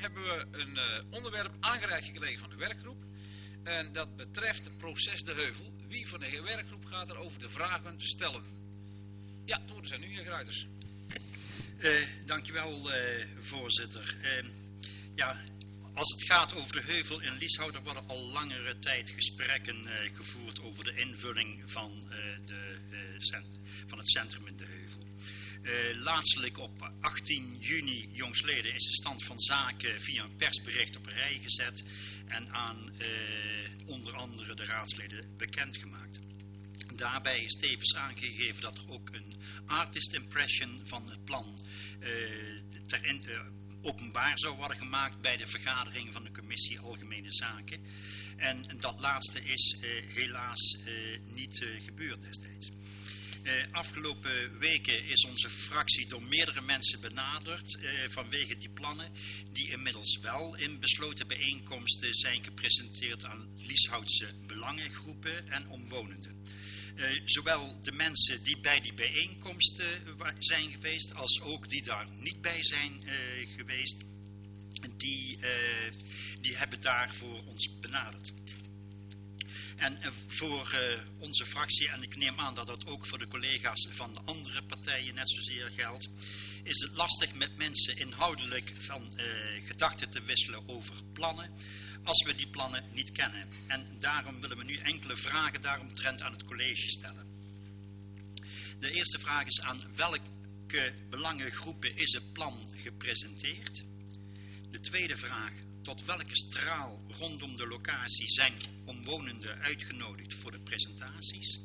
hebben we een onderwerp aangereikt gekregen van de werkgroep. En dat betreft het proces De Heuvel. Wie van de werkgroep gaat er over de vragen stellen? Ja, het woord is aan u, heer Gruiters. Dankjewel, voorzitter. Ja, als het gaat over de Heuvel in Lieshout, er worden al langere tijd gesprekken gevoerd over de invulling van, van het centrum in de Heuvel. Laatstelijk op 18 juni jongstleden is de stand van zaken via een persbericht op een rij gezet en aan onder andere de raadsleden bekendgemaakt. Daarbij is tevens aangegeven dat er ook een artist impression van het plan openbaar zou worden gemaakt bij de vergadering van de commissie Algemene Zaken. En dat laatste is helaas niet gebeurd destijds. Afgelopen weken is onze fractie door meerdere mensen benaderd vanwege die plannen die inmiddels wel in besloten bijeenkomsten zijn gepresenteerd aan Lieshoutse belangengroepen en omwonenden. Zowel de mensen die bij die bijeenkomsten zijn geweest als ook die daar niet bij zijn geweest, die hebben daarvoor ons benaderd. En voor onze fractie, en ik neem aan dat dat ook voor de collega's van de andere partijen net zozeer geldt, is het lastig met mensen inhoudelijk van gedachten te wisselen over plannen, als we die plannen niet kennen. En daarom willen we nu enkele vragen daaromtrent aan het college stellen. De eerste vraag is: aan welke belangengroepen is het plan gepresenteerd? De tweede vraag: tot welke straal rondom de locatie zijn omwonenden uitgenodigd voor de presentaties?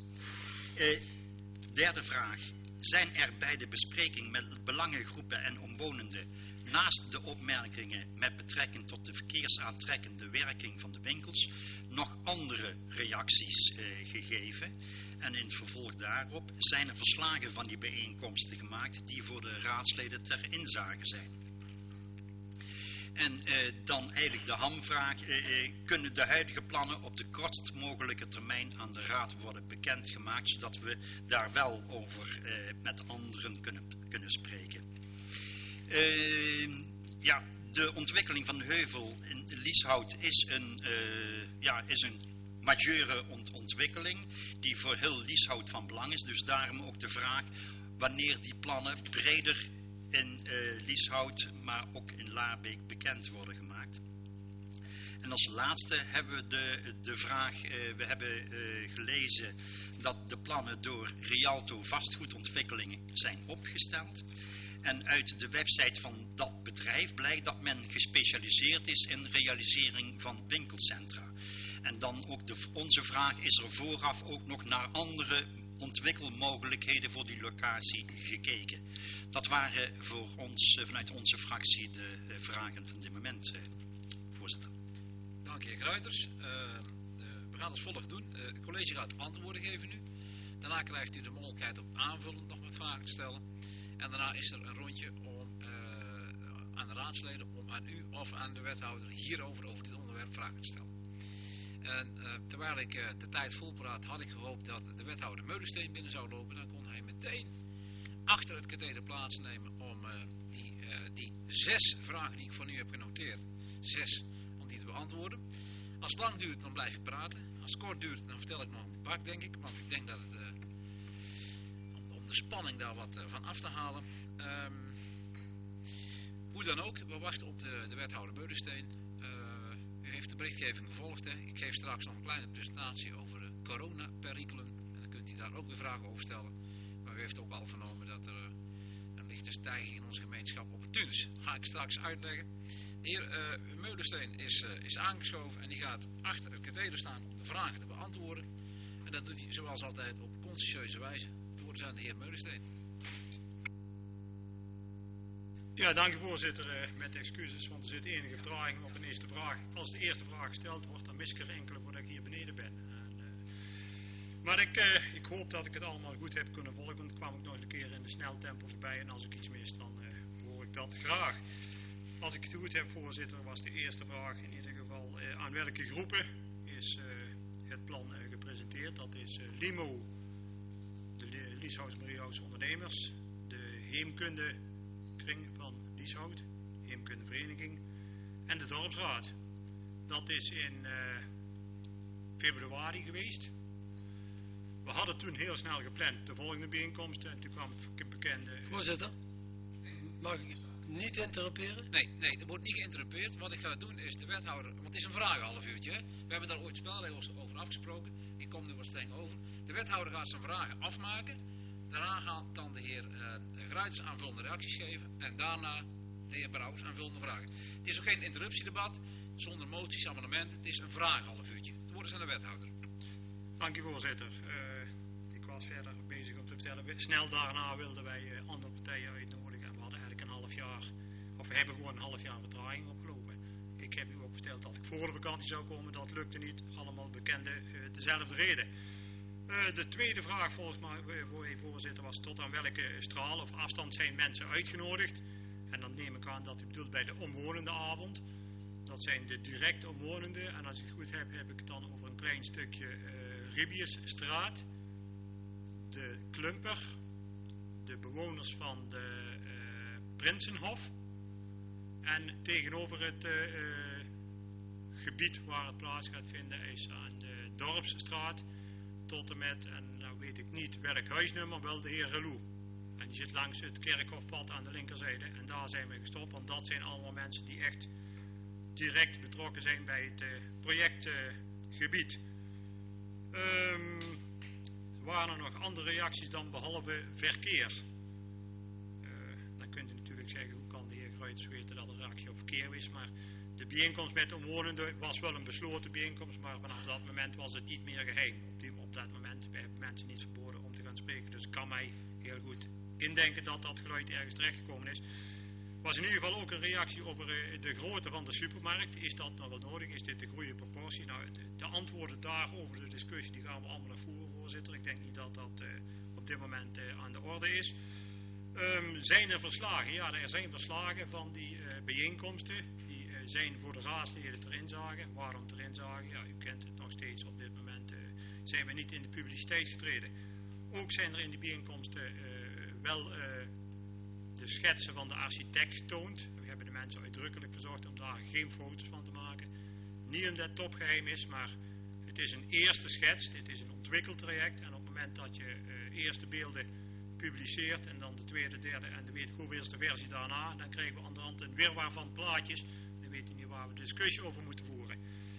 Derde vraag: zijn er bij de bespreking met belangengroepen en omwonenden naast de opmerkingen met betrekking tot de verkeersaantrekkende werking van de winkels nog andere reacties gegeven? En in vervolg daarop: zijn er verslagen van die bijeenkomsten gemaakt die voor de raadsleden ter inzage zijn? En dan eigenlijk de hamvraag: kunnen de huidige plannen op de kortst mogelijke termijn aan de raad worden bekendgemaakt, zodat we daar wel over met anderen kunnen spreken? Ja, de ontwikkeling van de Heuvel in Lieshout is een majeure ontwikkeling die voor heel Lieshout van belang is. Dus daarom ook de vraag wanneer die plannen breder in Lieshout, maar ook in Laarbeek bekend worden gemaakt. En als laatste hebben we de vraag: we hebben gelezen dat de plannen door Rialto Vastgoedontwikkelingen zijn opgesteld. En uit de website van dat bedrijf blijkt dat men gespecialiseerd is in realisering van winkelcentra. En dan ook onze vraag: is er vooraf ook nog naar andere ontwikkelmogelijkheden voor die locatie gekeken? Dat waren voor ons vanuit onze fractie de vragen van dit moment, voorzitter. Dank heer Gruiters. We gaan het volgt doen. Het college gaat antwoorden geven nu. Daarna krijgt u de mogelijkheid om aanvullend nog wat vragen te stellen. En daarna is er een rondje aan de raadsleden om aan u of aan de wethouder hierover, over dit onderwerp, vragen te stellen. En terwijl ik de tijd volpraat, had ik gehoopt dat de wethouder Meulensteen binnen zou lopen. Dan kon hij meteen achter het katheder plaatsnemen om die 6 vragen die ik van u heb genoteerd, 6, om die te beantwoorden. Als het lang duurt, dan blijf ik praten. Als het kort duurt, dan vertel ik nog een bak, denk ik. Want ik denk dat het, om de spanning daar wat van af te halen. Hoe dan ook, we wachten op de wethouder Meulensteen. U heeft de berichtgeving gevolgd. Hè? Ik geef straks nog een kleine presentatie over de coronaperikelen. En dan kunt u daar ook weer vragen over stellen. Maar u heeft ook al vernomen dat er een lichte stijging in onze gemeenschap opportun is. Dat ga ik straks uitleggen. De heer Meulensteen is aangeschoven en die gaat achter het katheder staan om de vragen te beantwoorden. En dat doet hij zoals altijd op conscientieuze wijze. Het woord is aan de heer Meulensteen. Ja, dank u voorzitter. Met excuses, want er zit enige vertraging op een eerste vraag. Als de eerste vraag gesteld wordt, dan mis ik er enkele voordat ik hier beneden ben. Maar ik hoop dat ik het allemaal goed heb kunnen volgen, want ik kwam ook nog eens een keer in de sneltempo voorbij. En als ik iets mis, dan hoor ik dat graag. Als ik het goed heb, voorzitter, was de eerste vraag in ieder geval: aan welke groepen is het plan gepresenteerd? Dat is LIMO, de Lieshout Mariehoutse Ondernemers, de Heemkundekring van Lieshout, Heemkundevereniging, en de dorpsraad. Dat is in februari geweest. We hadden toen heel snel gepland de volgende bijeenkomst en toen kwam het bekende... Voorzitter, mag ik niet interrumperen? Nee, dat wordt niet geïnterrumpeerd. Wat ik ga doen is de wethouder, want het is een vraag half uurtje. Hè? We hebben daar ooit spelregels over afgesproken. Ik kom nu wat streng over. De wethouder gaat zijn vragen afmaken. Daarna gaat dan de heer Gruiters aanvullende reacties geven. En daarna de heer Brouwers aanvullende vragen. Het is ook geen interruptiedebat, zonder moties, amendementen. Het is een vraag half uurtje. Het woord is aan de wethouder. Dank u, voorzitter. Ik was verder bezig om te vertellen. Snel daarna wilden wij andere partijen uitnodigen. En we hadden eigenlijk een half jaar, of we hebben gewoon een half jaar vertraging opgelopen. Ik heb u ook verteld dat ik voor de vakantie zou komen. Dat lukte niet. Allemaal bekende, dezelfde reden. De tweede vraag volgens mij, voorzitter, was tot aan welke straal of afstand zijn mensen uitgenodigd. En dan neem ik aan dat u bedoelt bij de omwonende avond. Dat zijn de direct omwonenden. En als ik het goed heb, heb ik het dan over een klein stukje Ribiusstraat. De Klumper. De bewoners van de Prinsenhof. En tegenover het gebied waar het plaats gaat vinden is aan de Dorpsstraat. Tot en met, en nou weet ik niet welk huisnummer, wel de heer Relou. En die zit langs het Kerkhofpad aan de linkerzijde. En daar zijn we gestopt, want dat zijn allemaal mensen die echt direct betrokken zijn bij het projectgebied. Waren er nog andere reacties dan behalve verkeer? Dan kunt u natuurlijk zeggen, hoe kan de heer Gruiters weten dat er reactie op verkeer is, maar de bijeenkomst met de omwonenden was wel een besloten bijeenkomst, maar vanaf dat moment was het niet meer geheim. Op dat moment hebben mensen niet verboden om te gaan spreken, dus ik kan mij heel goed indenken dat dat geluid ergens terechtgekomen is. Was in ieder geval ook een reactie over de grootte van de supermarkt. Is dat nou wel nodig? Is dit de goede proportie? Nou, de antwoorden daarover, de discussie, die gaan we allemaal naar voren, voorzitter. Ik denk niet dat dat op dit moment aan de orde is. Zijn er verslagen? Ja, er zijn verslagen van die bijeenkomsten. Die zijn voor de raadsleden ter inzage. Waarom ter inzage? Ja, u kent het nog steeds. Op dit moment zijn we niet in de publiciteit getreden. Ook zijn er in die bijeenkomsten wel de schetsen van de architect getoond. We hebben de mensen uitdrukkelijk verzocht om daar geen foto's van te maken. Niet omdat het topgeheim is, maar het is een eerste schets. Dit is een ontwikkeltraject. En op het moment dat je eerst de beelden publiceert en dan de tweede, derde en de weet ik hoeveelste versie daarna, dan krijgen we aan de hand een wirwar van plaatjes. Dan weet je niet waar we de discussie over moeten voeren.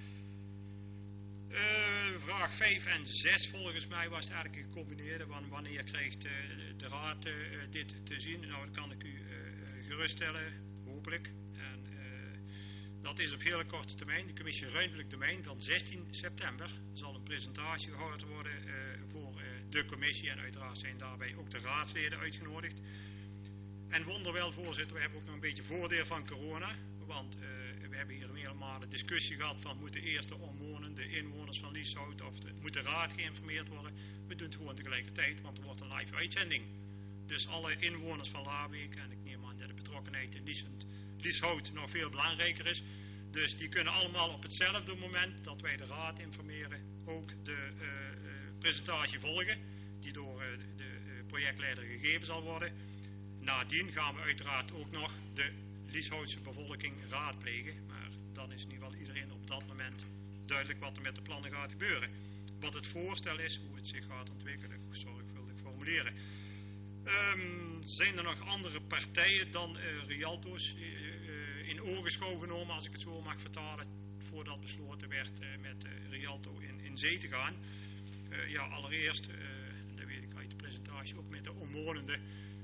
Vraag 5 en 6 volgens mij was het eigenlijk een gecombineerde. Wanneer krijgt de raad dit te zien? Nou, dat kan ik u geruststellen, hopelijk. En dat is op hele korte termijn. De commissie Ruimtelijk Domein van 16 september zal een presentatie gehouden worden voor de commissie. En uiteraard zijn daarbij ook de raadsleden uitgenodigd. En wonderwel, voorzitter, we hebben ook nog een beetje voordeel van corona. Want we hebben hier meerdere malen discussie gehad van moeten eerst de omwonenden, de inwoners van Lieshout of moet de raad geïnformeerd worden. We doen het gewoon tegelijkertijd, want er wordt een live uitzending. Dus alle inwoners van Laarbeek, en ik neem aan dat de betrokkenheid in Lieshout nog veel belangrijker is. Dus die kunnen allemaal op hetzelfde moment dat wij de raad informeren ook de presentatie volgen. Die door de projectleider gegeven zal worden. Nadien gaan we uiteraard ook nog de Lieshoutse bevolking raadplegen. Maar dan is in ieder geval iedereen op dat moment duidelijk wat er met de plannen gaat gebeuren. Wat het voorstel is, hoe het zich gaat ontwikkelen, zorgvuldig formuleren. Zijn er nog andere partijen dan Rialto's in ogenschouw genomen, als ik het zo mag vertalen, voordat besloten werd met Rialto in zee te gaan? Ja, allereerst, dat weet ik uit de presentatie, ook met de omwonenden.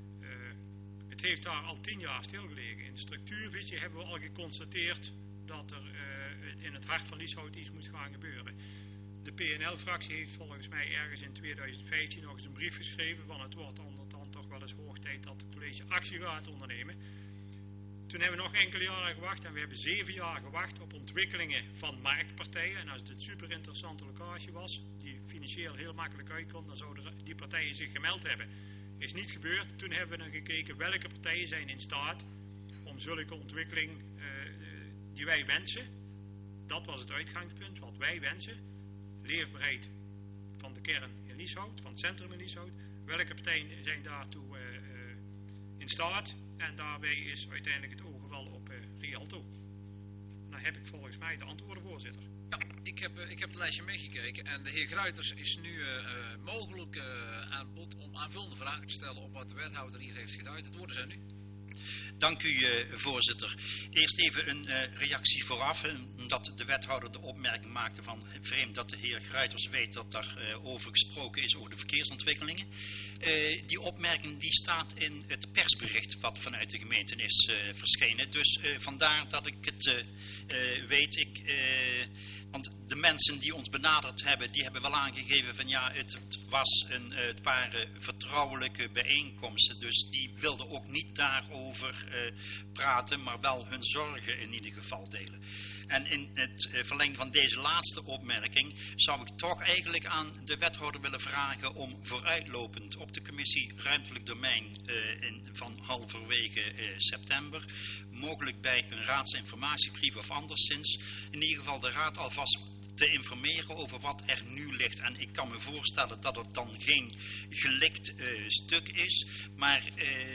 Het heeft daar al 10 jaar stilgelegen. In de structuurvisie hebben we al geconstateerd dat er in het hart van Lieshout iets moet gaan gebeuren. De PNL-fractie heeft volgens mij ergens in 2015 nog eens een brief geschreven van het wordt dan toch wel eens hoog tijd dat het college actie gaat ondernemen. Toen hebben we nog enkele jaren gewacht en we hebben 7 jaar gewacht op ontwikkelingen van marktpartijen. En als het een super interessante locatie was, die financieel heel makkelijk uitkomt, dan zouden die partijen zich gemeld hebben. Is niet gebeurd. Toen hebben we dan gekeken welke partijen zijn in staat om zulke ontwikkeling die wij wensen. Dat was het uitgangspunt wat wij wensen. Leefbaarheid van de kern in Lieshout, van het centrum in Lieshout. Welke partijen zijn daartoe in staat? En daarbij is uiteindelijk het oog gevallen op Rialto. heb ik volgens mij de antwoorden, voorzitter. Ja, ik heb het lijstje meegekeken en de heer Gruiters is nu mogelijk aan bod om aanvullende vragen te stellen op wat de wethouder hier heeft geduid. Het woord is aan u. Dank u, voorzitter. Eerst even een reactie vooraf, omdat de wethouder de opmerking maakte van vreemd dat de heer Gruiters weet dat daar over gesproken is over de verkeersontwikkelingen. Die opmerking die staat in het persbericht wat vanuit de gemeente is verschenen. Dus vandaar dat ik het weet. Want de mensen die ons benaderd hebben, die hebben wel aangegeven van ja, het waren vertrouwelijke bijeenkomsten. Dus die wilden ook niet daarover praten, maar wel hun zorgen in ieder geval delen. En in het verlengde van deze laatste opmerking zou ik toch eigenlijk aan de wethouder willen vragen om vooruitlopend op de commissie ruimtelijk domein van halverwege september, mogelijk bij een raadsinformatiebrief of anderszins, in ieder geval de raad alvast te informeren over wat er nu ligt. En ik kan me voorstellen dat het dan geen gelikt stuk is, maar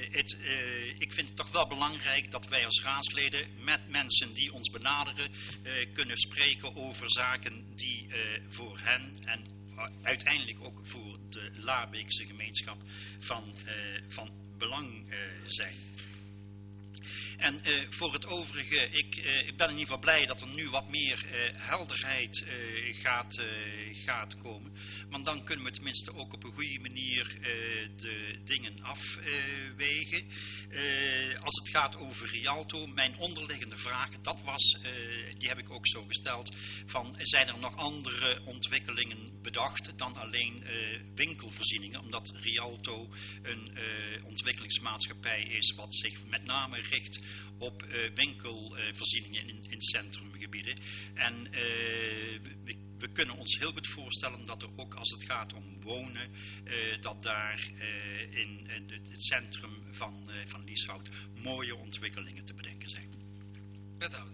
ik vind het toch wel belangrijk dat wij als raadsleden met mensen die ons benaderen kunnen spreken over zaken die voor hen en uiteindelijk ook voor de Laarbeekse gemeenschap van belang zijn. En voor het overige, ik ben in ieder geval blij dat er nu wat meer helderheid gaat komen. Want dan kunnen we tenminste ook op een goede manier de dingen afwegen. Als het gaat over Rialto, mijn onderliggende vraag, die heb ik ook zo gesteld, van zijn er nog andere ontwikkelingen bedacht dan alleen winkelvoorzieningen, omdat Rialto een ontwikkelingsmaatschappij is wat zich met name richt op winkelvoorzieningen in centrumgebieden. En we kunnen ons heel goed voorstellen dat er ook als het gaat om wonen, dat daar in het centrum van Lieshout mooie ontwikkelingen te bedenken zijn. Wethouder.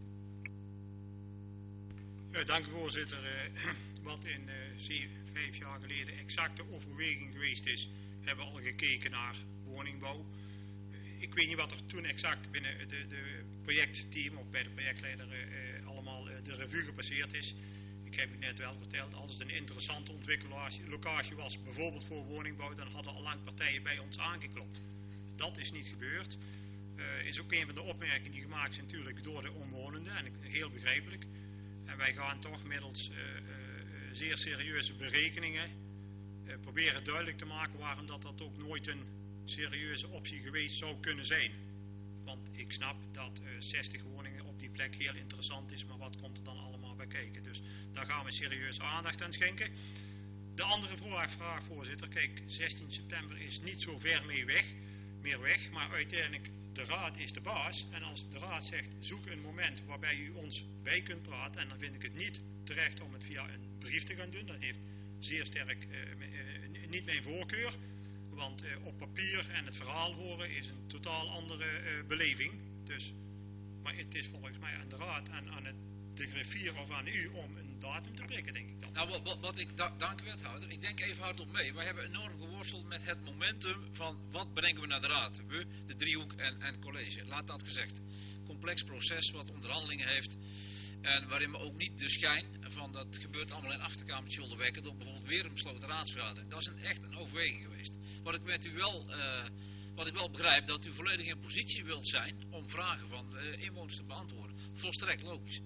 Dank u, voorzitter. Wat in 5 jaar geleden exact de overweging geweest is, hebben we al gekeken naar woningbouw. Ik weet niet wat er toen exact binnen de projectteam of bij de projectleider allemaal de revue gepasseerd is. Ik heb u net wel verteld, als het een interessante ontwikkellocatie was, bijvoorbeeld voor woningbouw, dan hadden al lang partijen bij ons aangeklopt. Dat is niet gebeurd. Is ook een van de opmerkingen die gemaakt zijn natuurlijk door de omwonenden en heel begrijpelijk. En wij gaan toch middels zeer serieuze berekeningen proberen duidelijk te maken waarom dat ook nooit een serieuze optie geweest zou kunnen zijn. Want ik snap dat 60 woningen op die plek heel interessant is, maar wat komt er dan allemaal bij kijken? Dus daar gaan we serieuze aandacht aan schenken. De andere vraag, voorzitter, kijk, 16 september is niet zo ver meer weg, maar uiteindelijk de raad is de baas. En als de raad zegt, zoek een moment waarbij u ons bij kunt praten, en dan vind ik het niet terecht om het via een brief te gaan doen. Dat heeft zeer sterk niet mijn voorkeur. Want op papier en het verhaal horen is een totaal andere beleving. Dus, maar het is volgens mij aan de raad en aan de griffier of aan u om een datum te prikken, denk ik dan. Nou, dank u, wethouder. Ik denk even hardop mee. Wij hebben enorm geworsteld met het momentum van wat brengen we naar de raad. We, de driehoek en college. Laat dat gezegd. Complex proces wat onderhandelingen heeft. En waarin we ook niet de schijn van dat gebeurt allemaal in achterkamertjes wilden wekken door bijvoorbeeld weer een besloten raadsvergadering. Dat is echt een overweging geweest. Wat ik wel begrijp, dat u volledig in positie wilt zijn om vragen van inwoners te beantwoorden. Volstrekt logisch.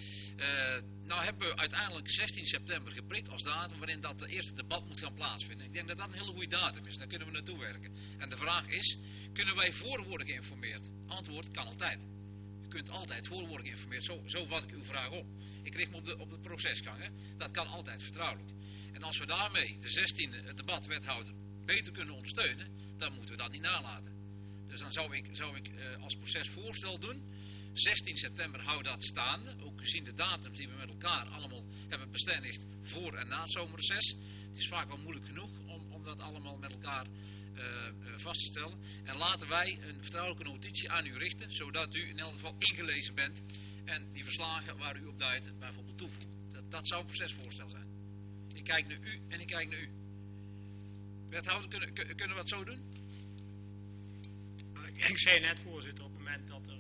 Nou hebben we uiteindelijk 16 september geprikt als datum waarin dat de eerste debat moet gaan plaatsvinden. Ik denk dat dat een hele goede datum is, daar kunnen we naartoe werken. En de vraag is, kunnen wij voor worden geïnformeerd? Antwoord, kan altijd. U kunt altijd voor worden geïnformeerd, zo vat ik uw vraag op. Ik richt me op de procesgang, hè. Dat kan altijd vertrouwelijk. En als we daarmee de 16e het debat wethouder beter kunnen ondersteunen, dan moeten we dat niet nalaten. Dus dan zou ik als procesvoorstel doen, 16 september hou dat staande, ook gezien de datums die we met elkaar allemaal hebben bestendigd voor en na het zomerreces. Het is vaak wel moeilijk genoeg om dat allemaal met elkaar vast te stellen. En laten wij een vertrouwelijke notitie aan u richten, zodat u in elk geval ingelezen bent en die verslagen waar u op duidt bijvoorbeeld toevoegt. Dat zou een procesvoorstel zijn. Ik kijk naar u en ik kijk naar u. Wethouder, kunnen we dat zo doen? Ik zei net, voorzitter, op het moment dat er een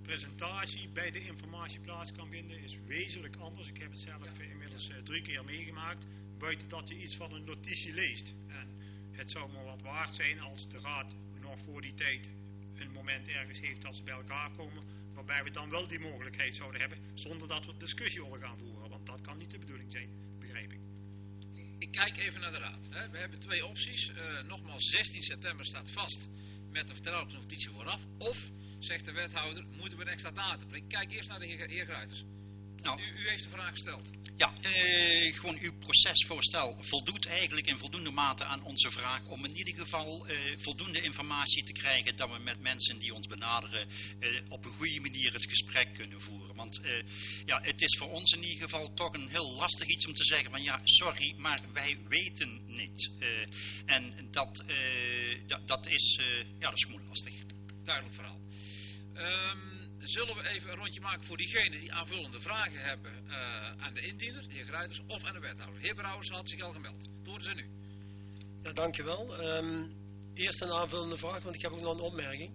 presentatie bij de informatie plaats kan vinden is wezenlijk anders. Ik heb het zelf inmiddels 3 keer meegemaakt. Buiten dat je iets van een notitie leest. En het zou maar wat waard zijn als de raad nog voor die tijd een moment ergens heeft dat ze bij elkaar komen. Waarbij we dan wel die mogelijkheid zouden hebben. Zonder dat we er discussie over gaan voeren. Want dat kan niet de bedoeling zijn, begrijp ik. Ik kijk even naar de raad. Hè. We hebben 2 opties. Nogmaals, 16 september staat vast met de vertrouwelijke notitie vooraf. Of, zegt de wethouder, moeten we een extra datum. Ik kijk eerst naar de heer Gruiters. Nou, U heeft de vraag gesteld. Ja, gewoon uw procesvoorstel voldoet eigenlijk in voldoende mate aan onze vraag om in ieder geval voldoende informatie te krijgen dat we met mensen die ons benaderen op een goede manier het gesprek kunnen voeren. Want ja, het is voor ons in ieder geval toch een heel lastig iets om te zeggen van ja, sorry, maar wij weten niet. En dat is gewoon lastig. Duidelijk verhaal. Zullen we even een rondje maken voor diegenen die aanvullende vragen hebben aan de indiener, de heer Gruiters, of aan de wethouder. De heer Brouwers had zich al gemeld. Dat horen ze nu. Ja, dankjewel. Eerst een aanvullende vraag, want ik heb ook nog een opmerking.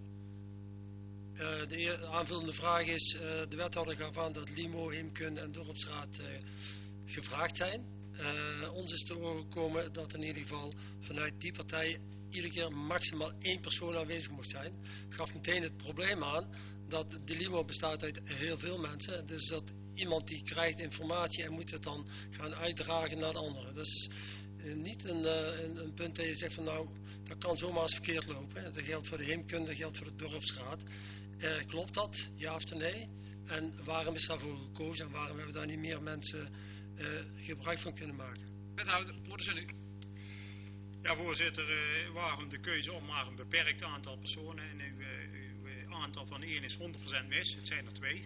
De aanvullende vraag is, de wethouder gaf aan dat Limo, Heemkun en Dorpsraad gevraagd zijn. Ons is te oren gekomen dat in ieder geval vanuit die partij iedere keer maximaal 1 persoon aanwezig moest zijn. Gaf meteen het probleem aan dat de Limo bestaat uit heel veel mensen. Dus dat iemand die krijgt informatie en moet het dan gaan uitdragen naar de anderen. Dat is niet een punt dat je zegt van nou, dat kan zomaar eens verkeerd lopen. Dat geldt voor de heemkunde, dat geldt voor de dorpsraad. Klopt dat? Ja of nee? En waarom is daarvoor gekozen en waarom hebben daar niet meer mensen gebruik van kunnen maken? Wethouder, worden ze nu. Ja, voorzitter, waarom de keuze om maar een beperkt aantal personen en uw aantal van 1 is 100% mis. Het zijn er 2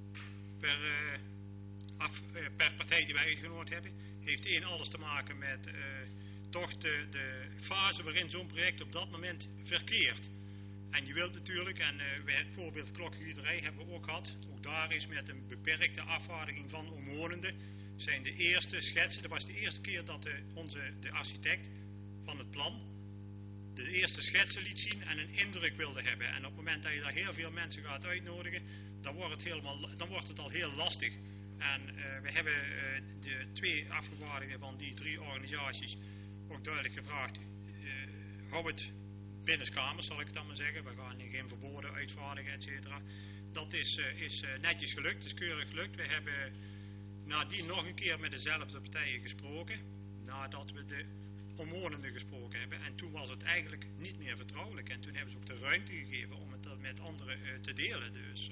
per partij die wij uitgenodigd hebben. Heeft 1 alles te maken met toch de fase waarin zo'n project op dat moment verkeert. En je wilt natuurlijk, en het voorbeeld klokgieterij hebben we ook gehad. Ook daar is met een beperkte afvaardiging van omwonenden zijn de eerste schetsen. Dat was de eerste keer dat de architect van het plan de eerste schetsen liet zien en een indruk wilde hebben. En op het moment dat je daar heel veel mensen gaat uitnodigen, dan wordt het al heel lastig. En we hebben de 2 afgevaardigden van die 3 organisaties ook duidelijk gevraagd, hou het binnenskamers, zal ik het dan maar zeggen. We gaan geen verboden uitvaardigen, et cetera. Dat is netjes gelukt, is keurig gelukt. We hebben nadien nog een keer met dezelfde partijen gesproken, nadat we de omwonenden gesproken hebben. En toen was het eigenlijk niet meer vertrouwelijk. En toen hebben ze ook de ruimte gegeven om het met anderen te delen. Dus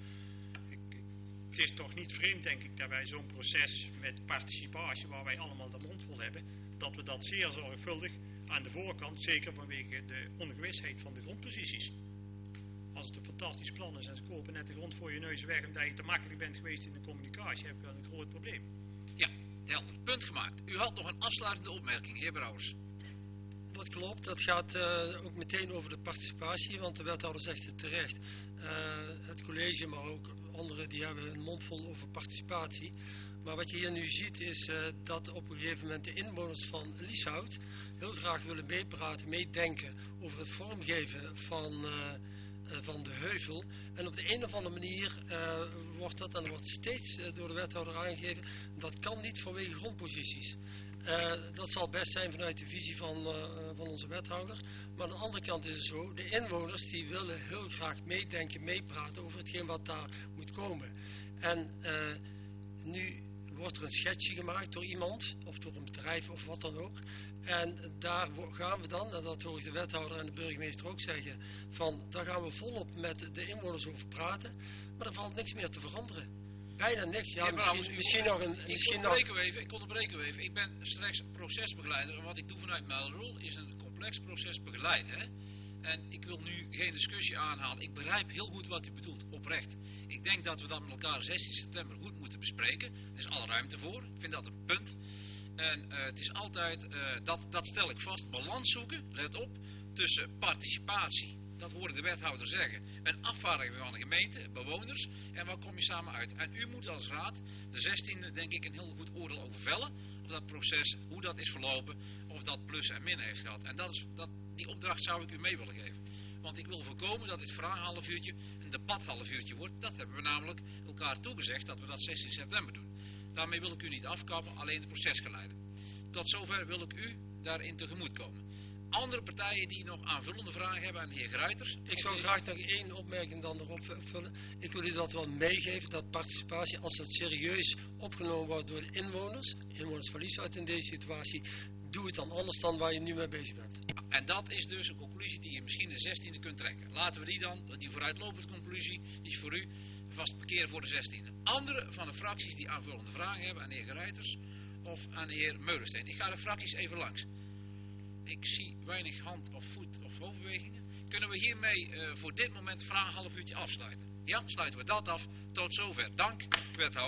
het is toch niet vreemd, denk ik, dat wij zo'n proces met participatie, waar wij allemaal de mond vol hebben, dat we dat zeer zorgvuldig aan de voorkant, zeker vanwege de ongewisheid van de grondposities. Als het een fantastisch plan is en ze kopen net de grond voor je neus weg omdat je te makkelijk bent geweest in de communicatie, heb je wel een groot probleem. Ja, helder. Punt gemaakt. U had nog een afsluitende opmerking, heer Brouwers. Dat klopt, dat gaat ook meteen over de participatie, want de wethouder zegt het terecht. Het college, maar ook anderen, die hebben een mond vol over participatie. Maar wat je hier nu ziet is dat op een gegeven moment de inwoners van Lieshout heel graag willen meepraten, meedenken over het vormgeven van de heuvel. En op de een of andere manier wordt dat, en dat wordt steeds door de wethouder aangegeven, dat kan niet vanwege grondposities. Dat zal best zijn vanuit de visie van onze wethouder. Maar aan de andere kant is het zo, de inwoners die willen heel graag meedenken, meepraten over hetgeen wat daar moet komen. En nu wordt er een schetsje gemaakt door iemand, of door een bedrijf of wat dan ook. En daar gaan we dan, en dat hoor ik de wethouder en de burgemeester ook zeggen, van daar gaan we volop met de inwoners over praten. Maar er valt niks meer te veranderen. Bijna niks. Ja, misschien nog een... Ik onderbreek u even. Ik ben straks procesbegeleider. En wat ik doe vanuit mijn rol is een complex proces begeleiden. Hè? En ik wil nu geen discussie aanhalen. Ik begrijp heel goed wat u bedoelt, oprecht. Ik denk dat we dat met elkaar 16 september goed moeten bespreken. Er is alle ruimte voor. Ik vind dat een punt. En het is altijd, dat stel ik vast, balans zoeken, let op, tussen participatie. Dat hoorde de wethouder zeggen. Een afvaardiging van de gemeente, bewoners. En waar kom je samen uit? En u moet als raad de 16e denk ik een heel goed oordeel over vellen. Of dat proces, hoe dat is verlopen. Of dat plus en min heeft gehad. En die opdracht zou ik u mee willen geven. Want ik wil voorkomen dat dit vraaghalfuurtje een debathalfuurtje wordt. Dat hebben we namelijk elkaar toegezegd dat we dat 16 september doen. Daarmee wil ik u niet afkappen, alleen het proces geleiden. Tot zover wil ik u daarin tegemoetkomen. Andere partijen die nog aanvullende vragen hebben aan de heer Gruiters. Ik zou graag nog één opmerking dan erop vullen. Ik wil u dat wel meegeven, dat participatie, als dat serieus opgenomen wordt door de inwoners van Lieshout in deze situatie, doe het dan anders dan waar je nu mee bezig bent. En dat is dus een conclusie die je misschien de 16e kunt trekken. Laten we die dan, die vooruitlopende conclusie, die is voor u vast parkeren voor de 16e. Andere van de fracties die aanvullende vragen hebben aan de heer Gruiters of aan de heer Meulensteen. Ik ga de fracties even langs. Ik zie weinig hand of voet of hoofdbewegingen. Kunnen we hiermee voor dit moment vraag een half uurtje afsluiten? Ja, sluiten we dat af. Tot zover. Dank, wethouder.